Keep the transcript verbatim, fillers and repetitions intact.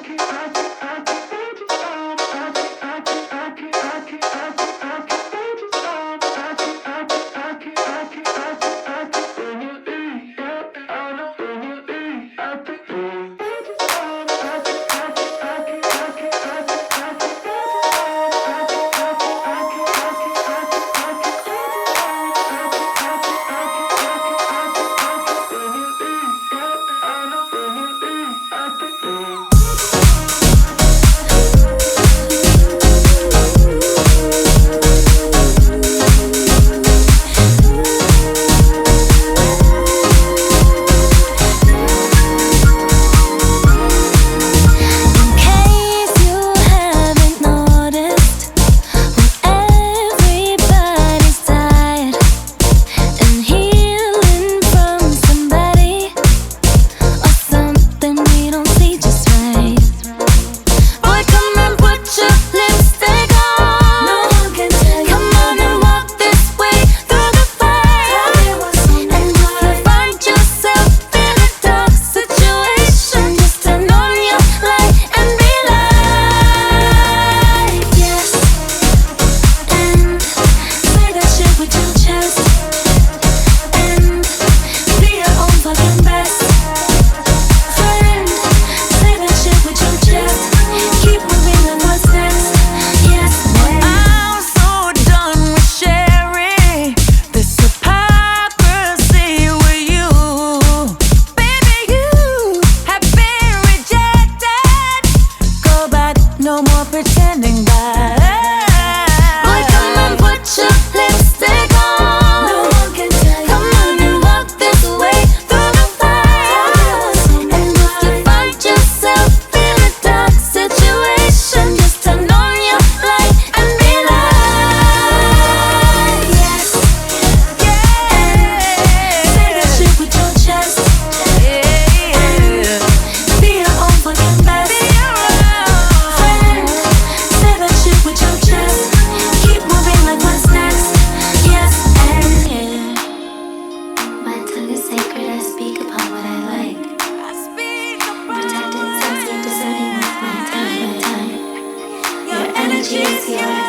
No more pretending that. Boy, come on, put your lipstick on. No one can tell you. Come on and walk this way through the fire. And if you find yourself in a dark situation, just turn on your light and be like, yes, yeah. Say that shit with your chest. Yeah. Be your own fucking best. Cheers, yeah.